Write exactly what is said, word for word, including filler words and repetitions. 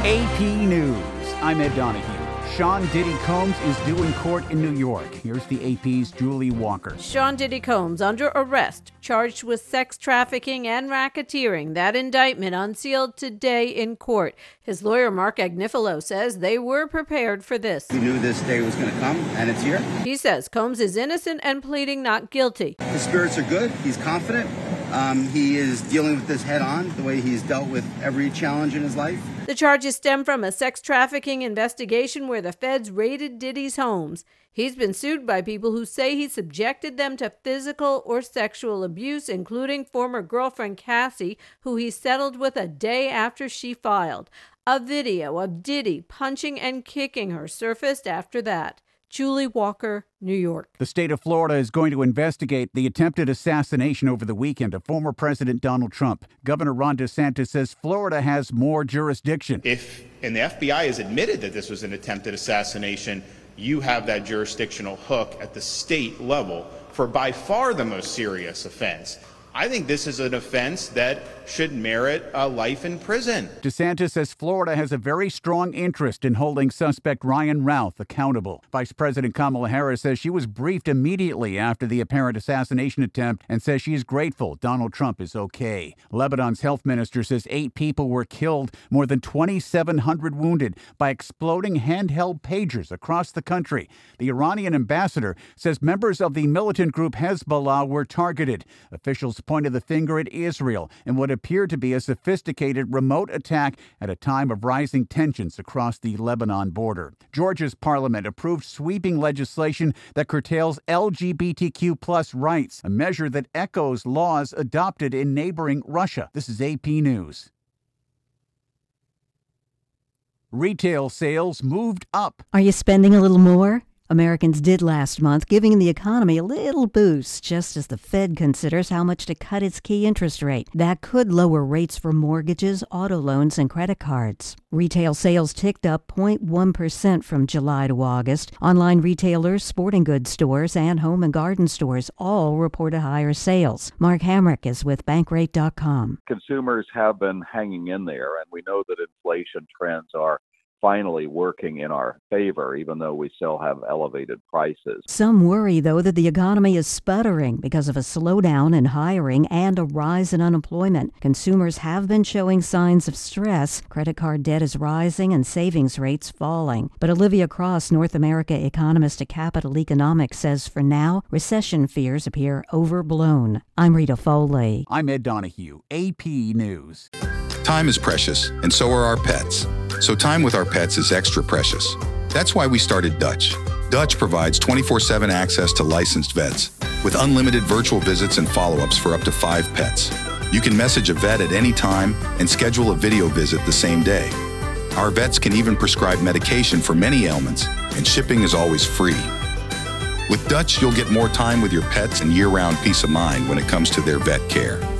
A P News. I'm Ed Donahue. Sean Diddy Combs is due in court in New York. Here's the A P's Julie Walker. Sean Diddy Combs under arrest, charged with sex trafficking and racketeering. That indictment unsealed today in court. His lawyer, Mark Agnifilo, says they were prepared for this. We knew this day was going to come, and it's here. He says Combs is innocent and pleading not guilty. His spirits are good. He's confident. Um, he is dealing with this head on, the way he's dealt with every challenge in his life. The charges stem from a sex trafficking investigation where the feds raided Diddy's homes. He's been sued by people who say he subjected them to physical or sexual abuse, including former girlfriend Cassie, who he settled with a day after she filed. A video of Diddy punching and kicking her surfaced after that. Julie Walker, New York. The state of Florida is going to investigate the attempted assassination over the weekend of former President Donald Trump. Governor Ron DeSantis says Florida has more jurisdiction. If, and the F B I has admitted that this was an attempted assassination, you have that jurisdictional hook at the state level for by far the most serious offense. I think this is an offense that should merit a life in prison. DeSantis says Florida has a very strong interest in holding suspect Ryan Routh accountable. Vice President Kamala Harris says she was briefed immediately after the apparent assassination attempt and says she is grateful Donald Trump is okay. Lebanon's health minister says eight people were killed, more than twenty-seven hundred wounded by exploding handheld pagers across the country. The Iranian ambassador says members of the militant group Hezbollah were targeted. Officials pointed the finger at Israel in what appeared to be a sophisticated remote attack at a time of rising tensions across the Lebanon border. Georgia's parliament approved sweeping legislation that curtails L G B T Q plus rights, a measure that echoes laws adopted in neighboring Russia. This is A P News. Retail sales moved up. Are you spending a little more? Americans did last month, giving the economy a little boost, just as the Fed considers how much to cut its key interest rate. That could lower rates for mortgages, auto loans, and credit cards. Retail sales ticked up zero point one percent from July to August. Online retailers, sporting goods stores, and home and garden stores all reported higher sales. Mark Hamrick is with Bankrate dot com. Consumers have been hanging in there, and we know that inflation trends are finally working in our favor, even though we still have elevated prices. Some worry, though, that the economy is sputtering because of a slowdown in hiring and a rise in unemployment. Consumers have been showing signs of stress. Credit card debt is rising and savings rates falling. But Olivia Cross, North America economist at Capital Economics, says for now, recession fears appear overblown. I'm Rita Foley. I'm Ed Donahue, A P News. Time is precious, and so are our pets. So time with our pets is extra precious. That's why we started Dutch. Dutch provides twenty-four seven access to licensed vets with unlimited virtual visits and follow-ups for up to five pets. You can message a vet at any time and schedule a video visit the same day. Our vets can even prescribe medication for many ailments, and shipping is always free. With Dutch, you'll get more time with your pets and year-round peace of mind when it comes to their vet care.